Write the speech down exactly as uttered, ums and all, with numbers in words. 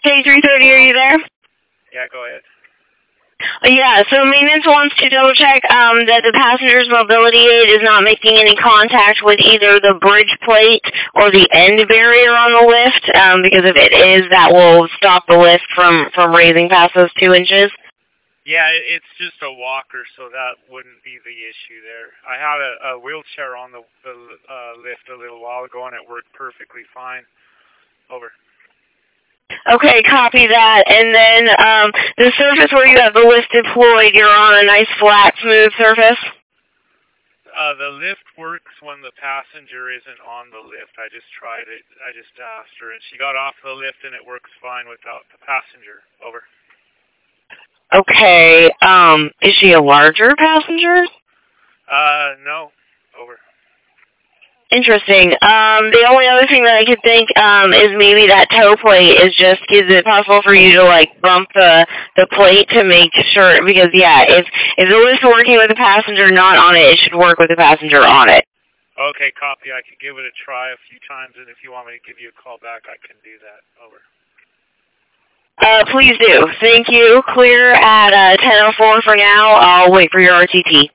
K three thirty, are you there? Yeah, go ahead. Yeah, so maintenance wants to double check um, that the passenger's mobility aid is not making any contact with either the bridge plate or the end barrier on the lift, um, because if it is, that will stop the lift from, from raising past those two inches. Yeah, it's just a walker, so that wouldn't be the issue there. I had a, a wheelchair on the, the uh, lift a little while ago, and it worked perfectly fine. Over. Okay, copy that. And then um, the surface where you have the lift deployed, you're on a nice flat, smooth surface? Uh, the lift works when the passenger isn't on the lift. I just tried it. I just asked her, and she got off the lift, and it works fine without the passenger. Over. Okay. Um, is she a larger passenger? Uh, no. Over. Interesting. Um, the only other thing that I could think um, is maybe that toe plate is just, is it possible for you to, like, bump the, the plate to make sure, because, yeah, if, if the lift's working with the passenger not on it, it should work with the passenger on it. Okay, copy. I could give it a try a few times, and if you want me to give you a call back, I can do that. Over. Uh, please do. Thank you. Clear at uh, ten oh four for now. I'll wait for your R T T.